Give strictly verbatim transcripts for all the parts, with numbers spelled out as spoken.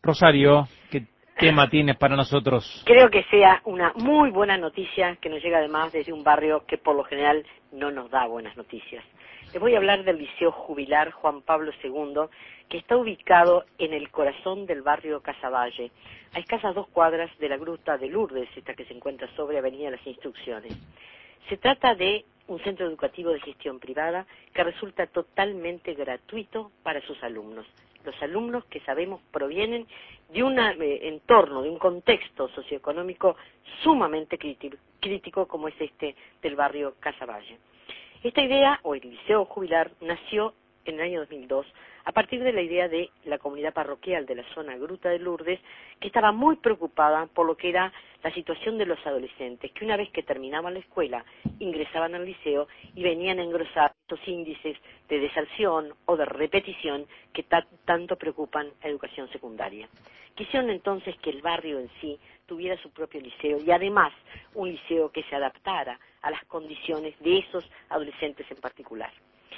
Rosario, ¿qué tema tienes para nosotros? Creo que sea una muy buena noticia que nos llega además desde un barrio que por lo general no nos da buenas noticias. Les voy a hablar del Liceo Jubilar Juan Pablo segundo, que está ubicado en el corazón del barrio Casavalle, a escasas dos cuadras de la Gruta de Lourdes, esta que se encuentra sobre Avenida Las Instrucciones. Se trata de un centro educativo de gestión privada que resulta totalmente gratuito para sus alumnos. Los alumnos que sabemos provienen de un eh, entorno, de un contexto socioeconómico sumamente crítico como es este del barrio Casavalle. Esta idea, o el Liceo Jubilar, nació en el año dos mil dos a partir de la idea de la comunidad parroquial de la zona Gruta de Lourdes, que estaba muy preocupada por lo que era la situación de los adolescentes, que una vez que terminaban la escuela, ingresaban al liceo y venían a engrosar estos índices de deserción o de repetición que tanto preocupan a la educación secundaria. Quisieron entonces que el barrio en sí tuviera su propio liceo y además un liceo que se adaptara a las condiciones de esos adolescentes en particular.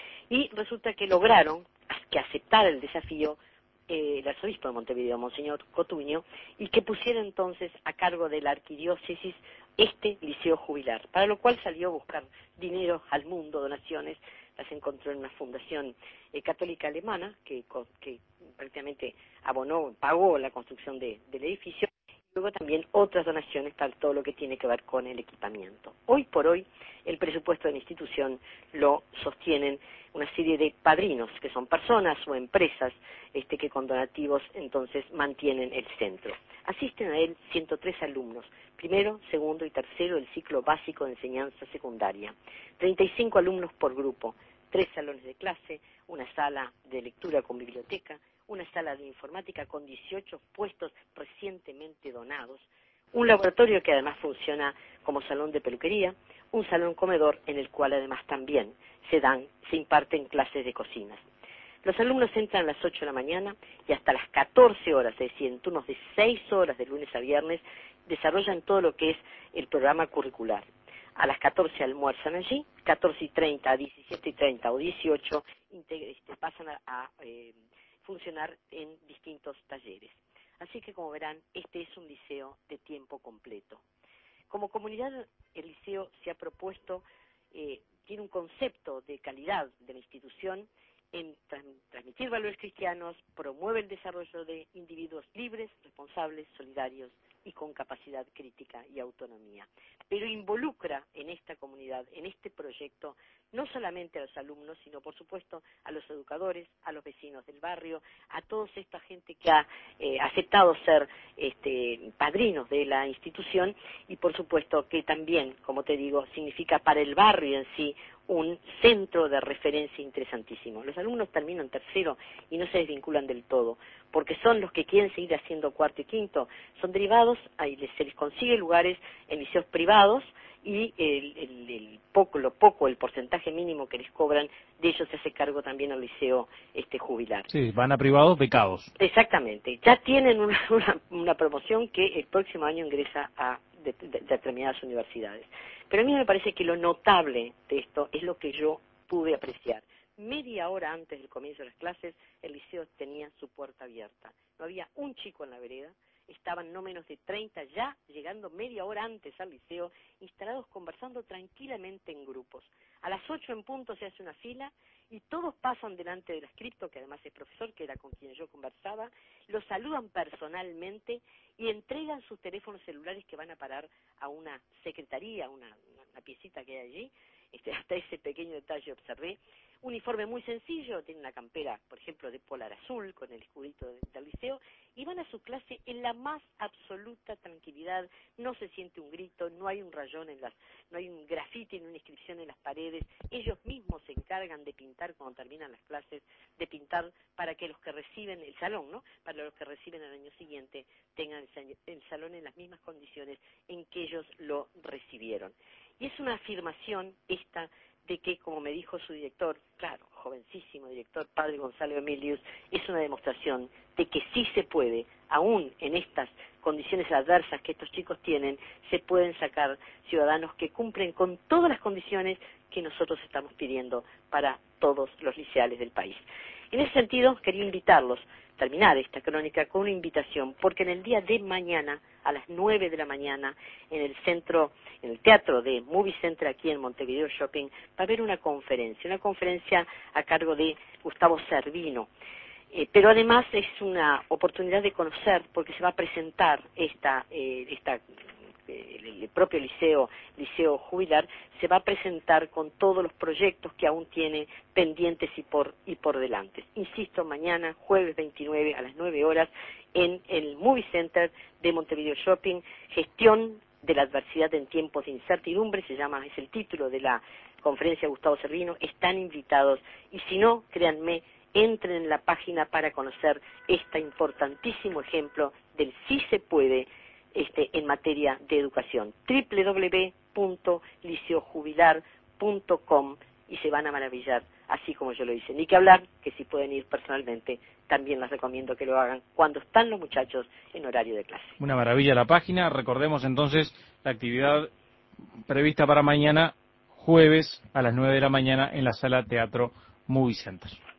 Y resulta que lograron que aceptara el desafío eh, el arzobispo de Montevideo, Monseñor Cotuño, y que pusiera entonces a cargo de la arquidiócesis este liceo jubilar, para lo cual salió a buscar dinero al mundo, donaciones, las encontró en una fundación eh, católica alemana que, que prácticamente abonó, pagó la construcción de, del edificio, y luego también otras donaciones para todo lo que tiene que ver con el equipamiento. Hoy por hoy el presupuesto de la institución lo sostienen una serie de padrinos, que son personas o empresas este, que con donativos entonces mantienen el centro. Asisten a él ciento tres alumnos, primero, segundo y tercero del ciclo básico de enseñanza secundaria, treinta y cinco alumnos por grupo, tres salones de clase, una sala de lectura con biblioteca, una sala de informática con dieciocho puestos recientemente donados, un laboratorio que además funciona como salón de peluquería, un salón comedor en el cual además también se dan, se imparten clases de cocinas. Los alumnos entran a las ocho de la mañana y hasta las catorce horas, es decir, en turnos de seis horas de lunes a viernes, desarrollan todo lo que es el programa curricular. A las catorce almuerzan allí, catorce y treinta a diecisiete y treinta o dieciocho este, pasan a, a eh, funcionar en distintos talleres. Así que, como verán, este es un liceo de tiempo completo. Como comunidad, el liceo se ha propuesto, eh, tiene un concepto de calidad de la institución en trans transmitir valores cristianos, promueve el desarrollo de individuos libres, responsables, solidarios y con capacidad crítica y autonomía. Pero involucra en esta comunidad, en este proyecto, no solamente a los alumnos, sino por supuesto a los educadores, a los vecinos del barrio, a toda esta gente que ha eh, aceptado ser este, padrinos de la institución y por supuesto que también, como te digo, significa para el barrio en sí un centro de referencia interesantísimo. Los alumnos terminan tercero y no se desvinculan del todo, porque son los que quieren seguir haciendo cuarto y quinto, son derivados, ahí se les consigue lugares en liceos privados y el, el, el poco, lo poco, el porcentaje mínimo que les cobran, de ellos se hace cargo también al liceo este jubilar. Sí, van a privados becados. Exactamente, ya tienen una, una, una promoción que el próximo año ingresa a de, de, de determinadas universidades. Pero a mí me parece que lo notable de esto es lo que yo pude apreciar. Media hora antes del comienzo de las clases, el liceo tenía su puerta abierta. No había un chico en la vereda, estaban no menos de treinta ya, llegando media hora antes al liceo, instalados conversando tranquilamente en grupos. A las ocho en punto se hace una fila y todos pasan delante del adscripto, que además es profesor, que era con quien yo conversaba, los saludan personalmente y entregan sus teléfonos celulares que van a parar a una secretaría, una, una, una piecita que hay allí. Este, hasta ese pequeño detalle observé. Un uniforme muy sencillo, tiene una campera, por ejemplo, de polar azul con el escudito de, del liceo, y van a su clase en la más absoluta tranquilidad, no se siente un grito, no hay un rayón en las, no hay un grafiti ni una inscripción en las paredes, ellos mismos se encargan de pintar cuando terminan las clases, de pintar para que los que reciben el salón, ¿no? Para los que reciben el año siguiente tengan el, el salón en las mismas condiciones en que ellos lo recibieron. Y es una afirmación esta de que, como me dijo su director, claro, jovencísimo director, padre Gonzalo Emilius, es una demostración de que sí se puede, aún en estas condiciones adversas que estos chicos tienen, se pueden sacar ciudadanos que cumplen con todas las condiciones que nosotros estamos pidiendo para todos los liceales del país. En ese sentido, quería invitarlos, terminar esta crónica con una invitación, porque en el día de mañana, a las nueve de la mañana, en el centro, en el teatro de Movie Center aquí en Montevideo Shopping, va a haber una conferencia, una conferencia a cargo de Gustavo Servino. Eh, pero además es una oportunidad de conocer, porque se va a presentar esta, eh, esta eh, el, el propio liceo, liceo jubilar, se va a presentar con todos los proyectos que aún tiene pendientes y por, y por delante. Insisto, mañana, jueves veintinueve a las nueve horas, en el Movie Center de Montevideo Shopping, gestión de la adversidad en tiempos de incertidumbre, se llama, es el título de la conferencia de Gustavo Servino. Están invitados, y si no, créanme, entren en la página para conocer este importantísimo ejemplo del sí se puede este, en materia de educación. doble u doble u doble u punto liceo jubilar punto com, y se van a maravillar, así como yo lo hice. Ni que hablar que si pueden ir personalmente, también les recomiendo que lo hagan cuando están los muchachos en horario de clase. Una maravilla la página. Recordemos entonces la actividad prevista para mañana, jueves a las nueve de la mañana en la sala Teatro Movie Center.